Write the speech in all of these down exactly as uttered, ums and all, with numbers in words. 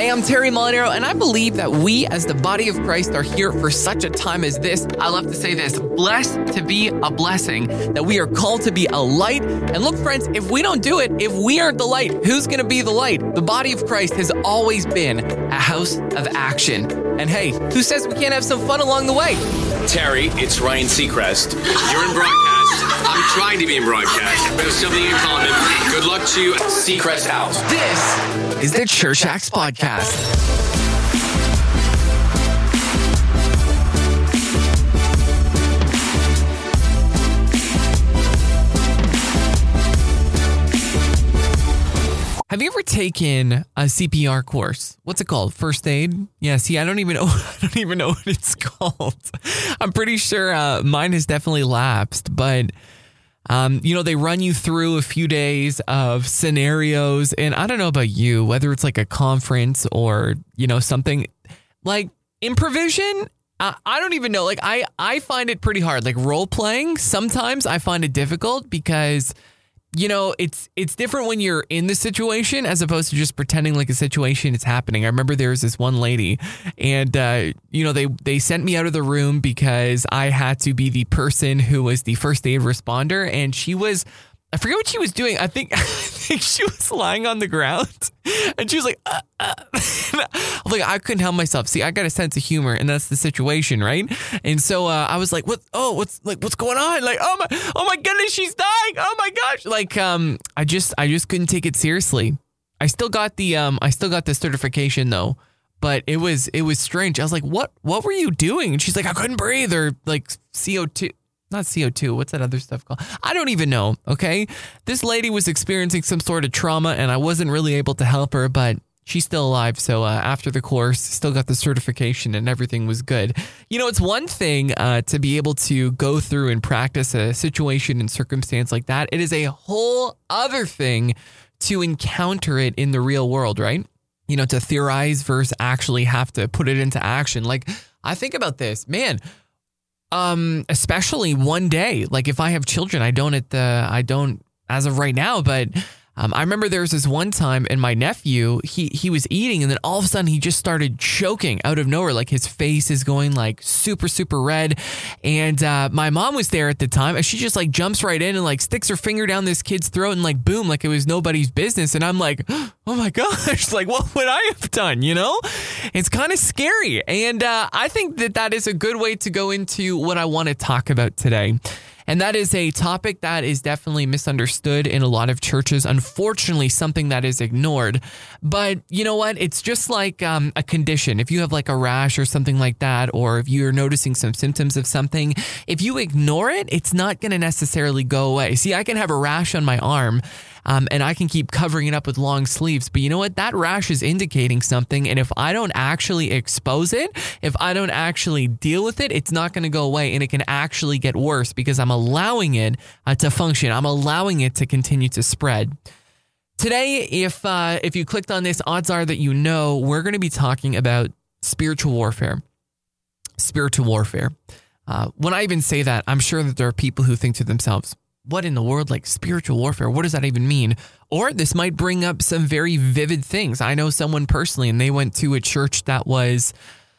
Hey, I'm Terry Molinaro, and I believe that we as the body of Christ are here for such a time as this. I love to say this, blessed to be a blessing, that we are called to be a light. And look, friends, if we don't do it, if we aren't the light, who's going to be the light? The body of Christ has always been a house of action. And hey, who says we can't have some fun along the way? Terry, it's Ryan Seacrest. You're in broadcast. I'm trying to be in broadcast. We have something in common. Good luck to Seacrest House. This is the Church Acts Podcast. Have you ever taken a C P R course? What's it called? First aid? Yeah, see, I don't even know. I don't even know what it's called. I'm pretty sure uh, mine has definitely lapsed, but um, you know, they run you through a few days of scenarios, and I don't know about you, whether it's like a conference or you know something like improvisation. Uh, I don't even know. Like I, I find it pretty hard. Like role playing, sometimes I find it difficult because. You know, it's it's different when you're in the situation as opposed to just pretending like a situation is happening. I remember there was this one lady and, uh, you know, they, they sent me out of the room because I had to be the person who was the first aid responder. And she was, I forget what she was doing. I think, I think she was lying on the ground and she was like, uh, uh. I'm like, I couldn't help myself. See, I got a sense of humor and that's the situation. Right. And so uh, I was like, what? Oh, what's like, what's going on? Like, oh my, oh my goodness, she's dying. Oh my gosh. Like, um, I just, I just couldn't take it seriously. I still got the, um, I still got the certification though, but it was, it was strange. I was like, what, what were you doing? And she's like, I couldn't breathe or like C O two. Not C O two. What's that other stuff called? I don't even know. Okay. This lady was experiencing some sort of trauma and I wasn't really able to help her, but she's still alive. So uh, after the course, still got the certification and everything was good. You know, it's one thing uh, to be able to go through and practice a situation and circumstance like that. It is a whole other thing to encounter it in the real world, right? You know, to theorize versus actually have to put it into action. Like I think about this, man. Um, especially one day, like if I have children, I don't at the, I don't as of right now, but um, I remember there was this one time and my nephew, he, he was eating and then all of a sudden he just started choking out of nowhere. Like his face is going like super, super red. And, uh, my mom was there at the time and she just like jumps right in and like sticks her finger down this kid's throat and like, boom, like it was nobody's business. And I'm like, oh my gosh, like what would I have done? You know, it's kind of scary. And, uh, I think that that is a good way to go into what I want to talk about today. And that is a topic that is definitely misunderstood in a lot of churches. Unfortunately, something that is ignored. But you know what? It's just like um, a condition. If you have like a rash or something like that, or if you're noticing some symptoms of something, if you ignore it, it's not going to necessarily go away. See, I can have a rash on my arm. Um, and I can keep covering it up with long sleeves. But you know what? That rash is indicating something. And if I don't actually expose it, if I don't actually deal with it, it's not going to go away. And it can actually get worse because I'm allowing it uh, to function. I'm allowing it to continue to spread. Today, if uh, if you clicked on this, odds are that you know we're going to be talking about spiritual warfare. Spiritual warfare. Uh, when I even say that, I'm sure that there are people who think to themselves, what in the world, like spiritual warfare? What does that even mean? Or this might bring up some very vivid things. I know someone personally, and they went to a church that was,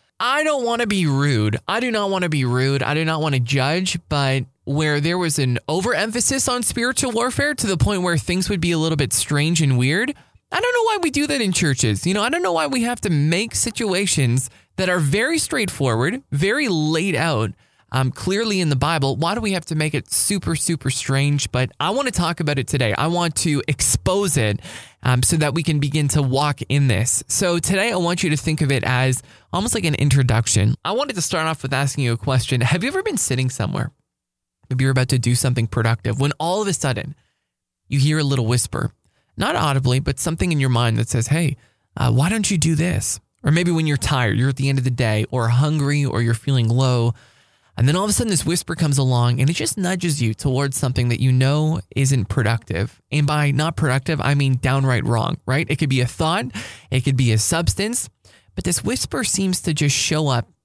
I don't want to be rude. I do not want to be rude. I do not want to judge, but where there was an overemphasis on spiritual warfare to the point where things would be a little bit strange and weird. I don't know why we do that in churches. You know, I don't know why we have to make situations that are very straightforward, very laid out, Um, clearly in the Bible. Why do we have to make it super, super strange? But I want to talk about it today. I want to expose it um, so that we can begin to walk in this. So today I want you to think of it as almost like an introduction. I wanted to start off with asking you a question. Have you ever been sitting somewhere? Maybe you're about to do something productive when all of a sudden you hear a little whisper, not audibly, but something in your mind that says, hey, uh, why don't you do this? Or maybe when you're tired, you're at the end of the day or hungry or you're feeling low. And then all of a sudden this whisper comes along and it just nudges you towards something that you know isn't productive. And by not productive, I mean downright wrong, right? It could be a thought, it could be a substance, but this whisper seems to just show up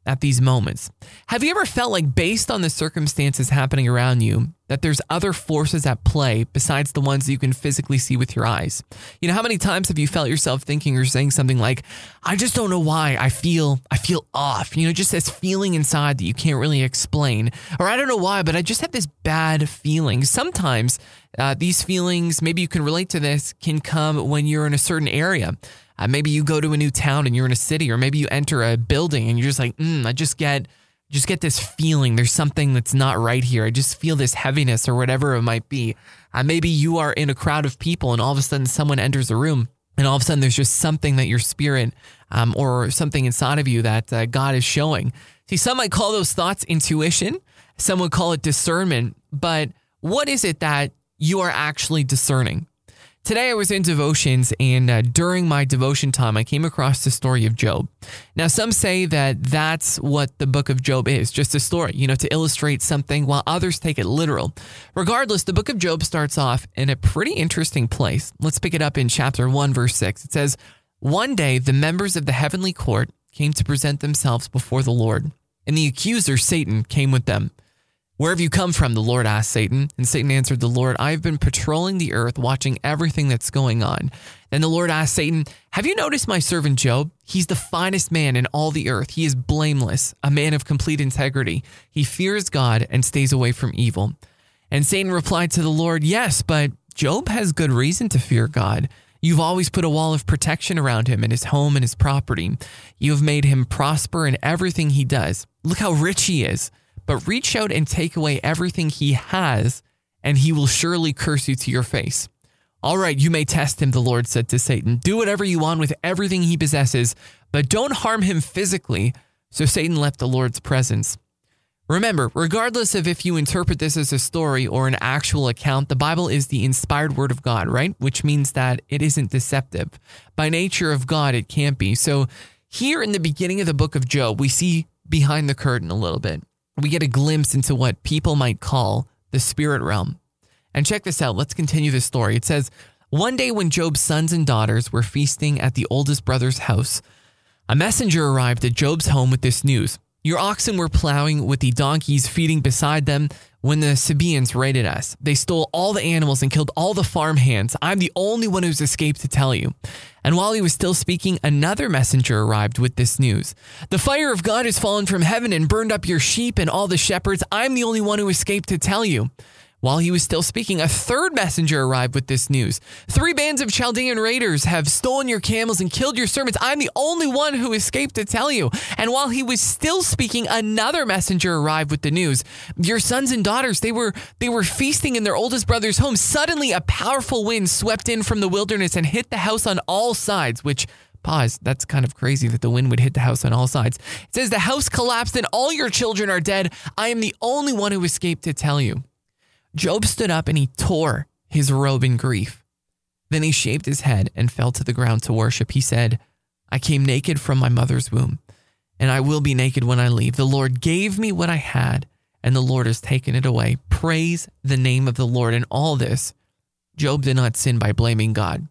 at these moments? Have you ever felt like, based on the circumstances happening around you, that there's other forces at play besides the ones that you can physically see with your eyes? You know, how many times have you felt yourself thinking or saying something like, I just don't know why I feel, I feel off, you know, just this feeling inside that you can't really explain, or I don't know why, but I just have this bad feeling. Sometimes uh, these feelings, maybe you can relate to this, can come when you're in a certain area. Uh, maybe you go to a new town and you're in a city, or maybe you enter a building and you're just like, mm, I just get, just get this feeling. There's something that's not right here. I just feel this heaviness or whatever it might be. Uh, maybe you are in a crowd of people and all of a sudden someone enters a room and all of a sudden there's just something that your spirit um, or something inside of you that uh, God is showing. See, some might call those thoughts intuition. Some would call it discernment. But what is it that you are actually discerning? Today I was in devotions, and uh, during my devotion time, I came across the story of Job. Now, some say that that's what the book of Job is, just a story, you know, to illustrate something, while others take it literal. Regardless, the book of Job starts off in a pretty interesting place. Let's pick it up in chapter one, verse six. It says, one day the members of the heavenly court came to present themselves before the Lord, and the accuser, Satan, came with them. Where have you come from? The Lord asked Satan. And Satan answered the Lord, I have been patrolling the earth, watching everything that's going on. Then the Lord asked Satan, have you noticed my servant Job? He's the finest man in all the earth. He is blameless, a man of complete integrity. He fears God and stays away from evil. And Satan replied to the Lord, yes, but Job has good reason to fear God. You've always put a wall of protection around him and his home and his property. You have made him prosper in everything he does. Look how rich he is. But reach out and take away everything he has, and he will surely curse you to your face. All right, you may test him, the Lord said to Satan. Do whatever you want with everything he possesses, but don't harm him physically. So Satan left the Lord's presence. Remember, regardless of if you interpret this as a story or an actual account, the Bible is the inspired word of God, right? Which means that it isn't deceptive. By nature of God, it can't be. So here in the beginning of the book of Job, we see behind the curtain a little bit. We get a glimpse into what people might call the spirit realm. And check this out. Let's continue the story. It says, one day when Job's sons and daughters were feasting at the oldest brother's house, a messenger arrived at Job's home with this news. Your oxen were plowing with the donkeys feeding beside them when the Sabaeans raided us. They stole all the animals and killed all the farm hands. I'm the only one who's escaped to tell you. And while he was still speaking, another messenger arrived with this news. The fire of God has fallen from heaven and burned up your sheep and all the shepherds. I'm the only one who escaped to tell you. While he was still speaking, a third messenger arrived with this news. Three bands of Chaldean raiders have stolen your camels and killed your servants. I'm the only one who escaped to tell you. And while he was still speaking, another messenger arrived with the news. Your sons and daughters, they were they were feasting in their oldest brother's home. Suddenly, a powerful wind swept in from the wilderness and hit the house on all sides, which... Pause. That's kind of crazy that the wind would hit the house on all sides. It says, the house collapsed and all your children are dead. I am the only one who escaped to tell you. Job stood up and he tore his robe in grief. Then he shaved his head and fell to the ground to worship. He said, I came naked from my mother's womb, and I will be naked when I leave. The Lord gave me what I had, and the Lord has taken it away. Praise the name of the Lord. In all this, Job did not sin by blaming God.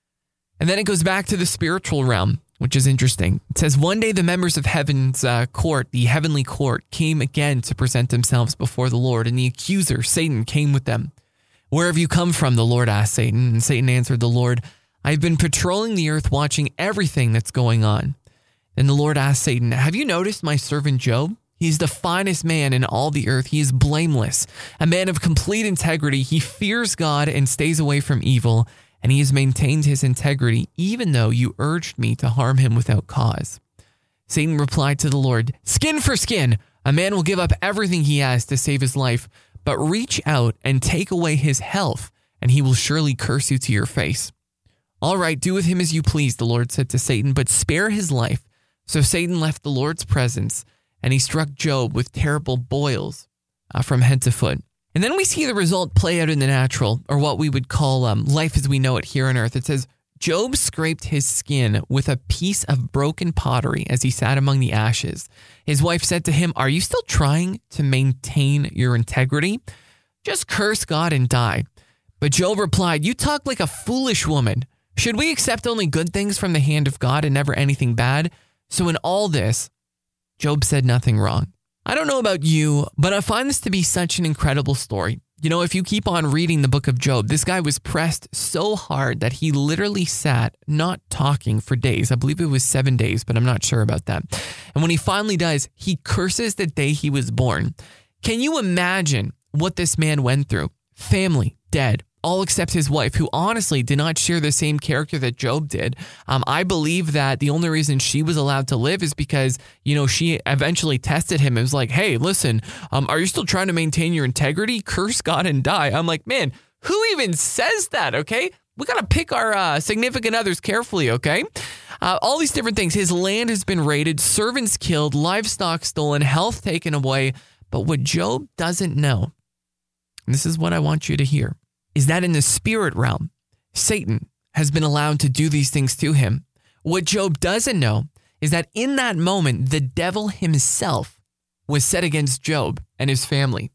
And then it goes back to the spiritual realm, which is interesting. It says, one day the members of heaven's uh, court, the heavenly court, came again to present themselves before the Lord, and the accuser, Satan, came with them. Where have you come from? The Lord asked Satan. And Satan answered the Lord, I've been patrolling the earth, watching everything that's going on. Then the Lord asked Satan, have you noticed my servant Job? He's the finest man in all the earth. He is blameless, a man of complete integrity. He fears God and stays away from evil. And he has maintained his integrity, even though you urged me to harm him without cause. Satan replied to the Lord, skin for skin. A man will give up everything he has to save his life, but reach out and take away his health, and he will surely curse you to your face. All right, do with him as you please, the Lord said to Satan, but spare his life. So Satan left the Lord's presence, and he struck Job with terrible boils uh, from head to foot. And then we see the result play out in the natural, or what we would call um, life as we know it here on earth. It says, Job scraped his skin with a piece of broken pottery as he sat among the ashes. His wife said to him, are you still trying to maintain your integrity? Just curse God and die. But Job replied, you talk like a foolish woman. Should we accept only good things from the hand of God and never anything bad? So in all this, Job said nothing wrong. I don't know about you, but I find this to be such an incredible story. You know, if you keep on reading the book of Job, this guy was pressed so hard that he literally sat not talking for days. I believe it was seven days, but I'm not sure about that. And when he finally does, he curses the day he was born. Can you imagine what this man went through? Family, dead, all except his wife, who honestly did not share the same character that Job did. Um, I believe that the only reason she was allowed to live is because, you know, she eventually tested him. It was like, hey, listen, um, are you still trying to maintain your integrity? Curse God and die. I'm like, man, who even says that? Okay. We got to pick our uh, significant others carefully. Okay. Uh, all these different things. His land has been raided, servants killed, livestock stolen, health taken away. But what Job doesn't know, and this is what I want you to hear, is that in the spirit realm, Satan has been allowed to do these things to him. What Job doesn't know is that in that moment, the devil himself was set against Job and his family.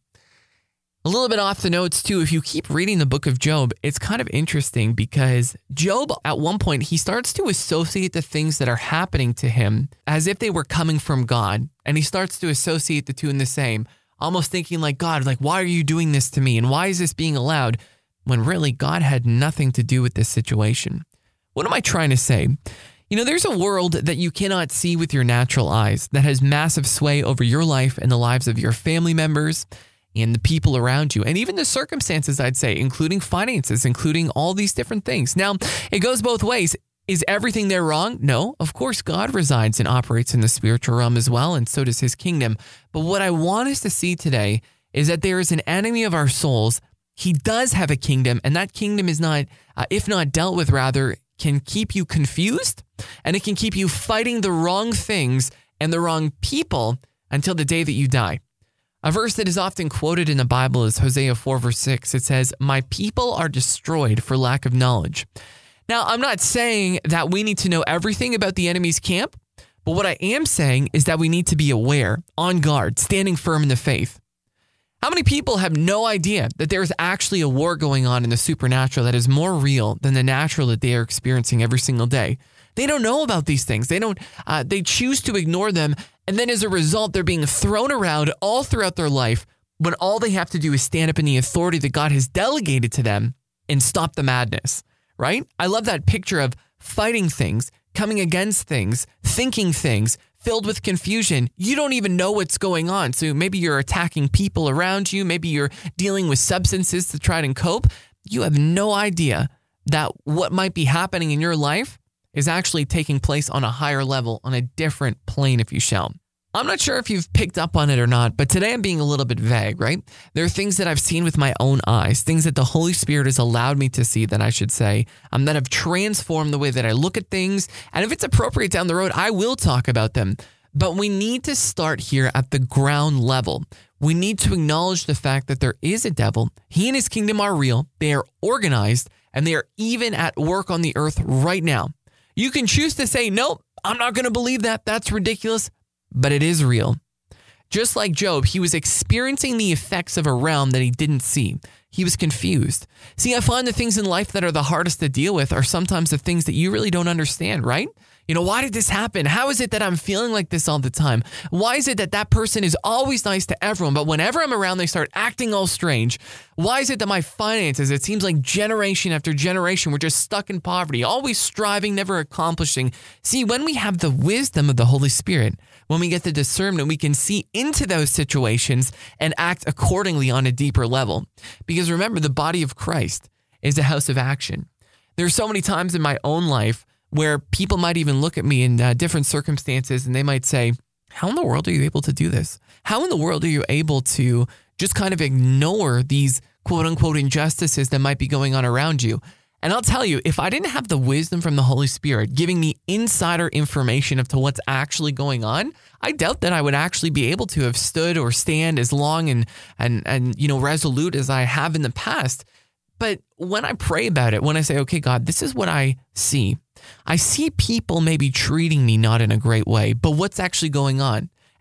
A little bit off the notes too, if you keep reading the book of Job, it's kind of interesting because Job, at one point, he starts to associate the things that are happening to him as if they were coming from God. And he starts to associate the two in the same, almost thinking like, God, like, why are you doing this to me? And why is this being allowed? When really God had nothing to do with this situation. What am I trying to say? You know, there's a world that you cannot see with your natural eyes that has massive sway over your life and the lives of your family members and the people around you, and even the circumstances, I'd say, including finances, including all these different things. Now, it goes both ways. Is everything there wrong? No, of course, God resides and operates in the spiritual realm as well, and so does his kingdom. But what I want us to see today is that there is an enemy of our souls. He does have a kingdom, and that kingdom is not, uh, if not dealt with, rather, can keep you confused, and it can keep you fighting the wrong things and the wrong people until the day that you die. A verse that is often quoted in the Bible is Hosea four, verse six. It says, "My people are destroyed for lack of knowledge." Now, I'm not saying that we need to know everything about the enemy's camp, but what I am saying is that we need to be aware, on guard, standing firm in the faith. How many people have no idea that there is actually a war going on in the supernatural that is more real than the natural that they are experiencing every single day? They don't know about these things. They don't. Uh, they choose to ignore them, and then as a result, they're being thrown around all throughout their life when all they have to do is stand up in the authority that God has delegated to them and stop the madness, right? I love that picture of fighting things, coming against things, thinking things, filled with confusion. You don't even know what's going on. So maybe you're attacking people around you. Maybe you're dealing with substances to try and cope. You have no idea that what might be happening in your life is actually taking place on a higher level, on a different plane, if you shall. I'm not sure if you've picked up on it or not, but today I'm being a little bit vague, right? There are things that I've seen with my own eyes, things that the Holy Spirit has allowed me to see, that I should say, um, that have transformed the way that I look at things. And if it's appropriate down the road, I will talk about them. But we need to start here at the ground level. We need to acknowledge the fact that there is a devil. He and his kingdom are real. They are organized, and they are even at work on the earth right now. You can choose to say, nope, I'm not going to believe that. That's ridiculous. But it is real. Just like Job, he was experiencing the effects of a realm that he didn't see. He was confused. See, I find the things in life that are the hardest to deal with are sometimes the things that you really don't understand, right? You know, why did this happen? How is it that I'm feeling like this all the time? Why is it that that person is always nice to everyone, but whenever I'm around, they start acting all strange? Why is it that my finances, it seems like generation after generation, we're just stuck in poverty, always striving, never accomplishing? See, when we have the wisdom of the Holy Spirit, when we get the discernment, we can see into those situations and act accordingly on a deeper level. Because remember, the body of Christ is a house of action. There are so many times in my own life where people might even look at me in uh, different circumstances and they might say, how in the world are you able to do this? How in the world are you able to just kind of ignore these quote unquote injustices that might be going on around you? And I'll tell you, if I didn't have the wisdom from the Holy Spirit giving me insider information of to what's actually going on, I doubt that I would actually be able to have stood or stand as long and and and you know resolute as I have in the past. But when I pray about it, when I say, okay, God, this is what I see. I see people maybe treating me not in a great way, but what's actually going on?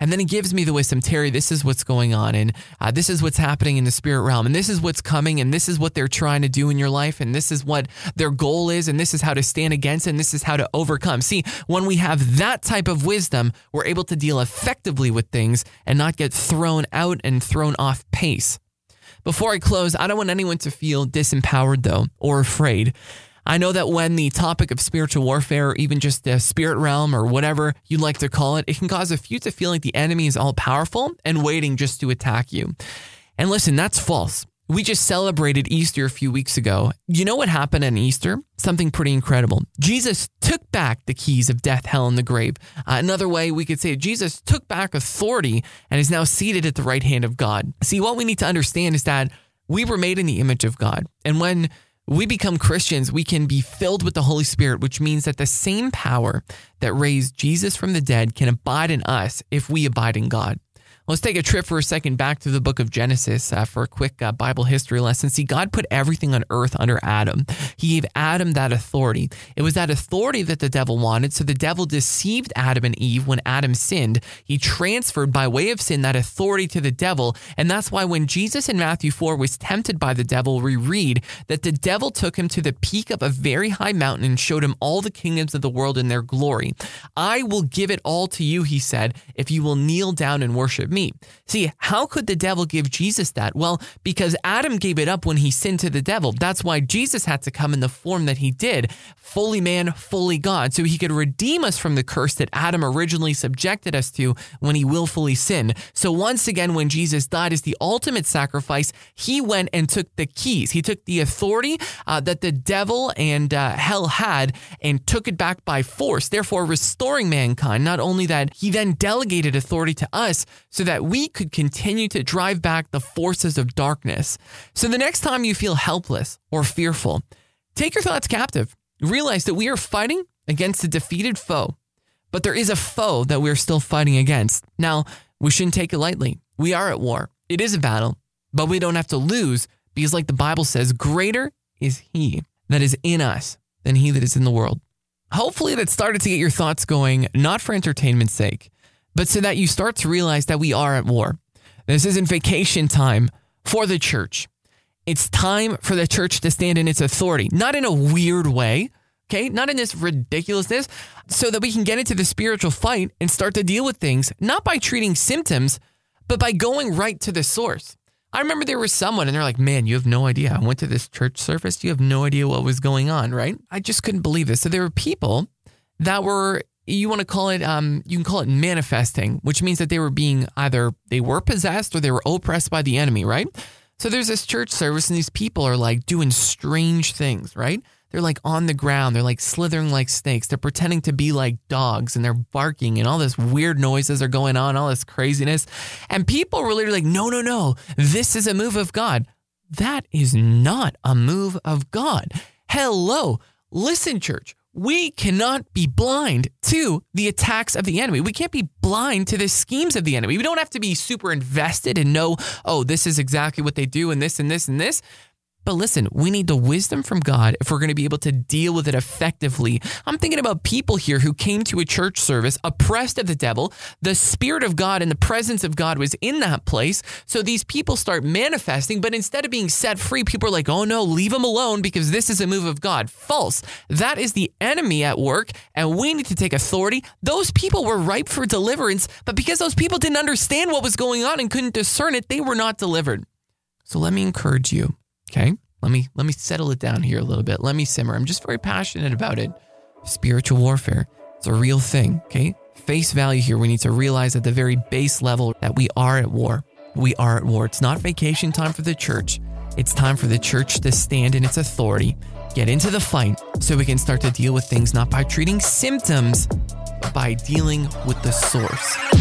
And then he gives me the wisdom. Terry, this is what's going on. And uh, this is what's happening in the spirit realm. And this is what's coming. And this is what they're trying to do in your life. And this is what their goal is. And this is how to stand against it. And this is how to overcome. See, when we have that type of wisdom, we're able to deal effectively with things and not get thrown out and thrown off pace. Before I close, I don't want anyone to feel disempowered, though, or afraid. I know that when the topic of spiritual warfare, or even just the spirit realm or whatever you'd like to call it, it can cause a few to feel like the enemy is all powerful and waiting just to attack you. And listen, that's false. We just celebrated Easter a few weeks ago. You know what happened on Easter? Something pretty incredible. Jesus took back the keys of death, hell, and the grave. Uh, another way we could say Jesus took back authority and is now seated at the right hand of God. See, what we need to understand is that we were made in the image of God. And when we become Christians, we can be filled with the Holy Spirit, which means that the same power that raised Jesus from the dead can abide in us if we abide in God. Let's take a trip for a second back to the book of Genesis uh, for a quick uh, Bible history lesson. See, God put everything on earth under Adam. He gave Adam that authority. It was that authority that the devil wanted. So the devil deceived Adam and Eve when Adam sinned. He transferred by way of sin that authority to the devil. And that's why when Jesus in Matthew four was tempted by the devil, we read that the devil took him to the peak of a very high mountain and showed him all the kingdoms of the world in their glory. I will give it all to you, he said, if you will kneel down and worship me. See, how could the devil give Jesus that? Well, because Adam gave it up when he sinned to the devil. That's why Jesus had to come in the form that he did, fully man, fully God, so he could redeem us from the curse that Adam originally subjected us to when he willfully sinned. So once again, when Jesus died as the ultimate sacrifice, he went and took the keys. He took the authority uh, that the devil and uh, hell had and took it back by force, therefore restoring mankind. Not only that, he then delegated authority to us so that we could continue to drive back the forces of darkness. So the next time you feel helpless or fearful, take your thoughts captive. Realize that we are fighting against a defeated foe, but there is a foe that we're still fighting against. Now, we shouldn't take it lightly. We are at war. It is a battle, but we don't have to lose because like the Bible says, greater is he that is in us than he that is in the world. Hopefully that started to get your thoughts going, not for entertainment's sake, but so that you start to realize that we are at war. This isn't vacation time for the church. It's time for the church to stand in its authority, not in a weird way, okay? Not in this ridiculousness, so that we can get into the spiritual fight and start to deal with things, not by treating symptoms, but by going right to the source. I remember there was someone and they're like, man, you have no idea. I went to this church service. You have no idea what was going on, right? I just couldn't believe this. So there were people that were, you want to call it, um, you can call it manifesting, which means that they were being either they were possessed or they were oppressed by the enemy, right? So there's this church service and these people are like doing strange things, right? They're like on the ground. They're like slithering like snakes. They're pretending to be like dogs and they're barking and all this weird noises are going on, all this craziness. And people were literally like, no, no, no, this is a move of God. That is not a move of God. Hello. Listen, church. We cannot be blind to the attacks of the enemy. We can't be blind to the schemes of the enemy. We don't have to be super invested and know, oh, this is exactly what they do and this and this and this. But listen, we need the wisdom from God if we're going to be able to deal with it effectively. I'm thinking about people here who came to a church service oppressed of the devil. The Spirit of God and the presence of God was in that place. So these people start manifesting, but instead of being set free, people are like, oh no, leave them alone because this is a move of God. False. That is the enemy at work, and we need to take authority. Those people were ripe for deliverance, but because those people didn't understand what was going on and couldn't discern it, they were not delivered. So let me encourage you. Okay, let me let me settle it down here a little bit. Let me simmer. I'm just very passionate about it. Spiritual warfare. It's a real thing, okay? Face value here. We need to realize at the very base level that we are at war. We are at war. It's not vacation time for the church. It's time for the church to stand in its authority, get into the fight so we can start to deal with things not by treating symptoms, but by dealing with the source.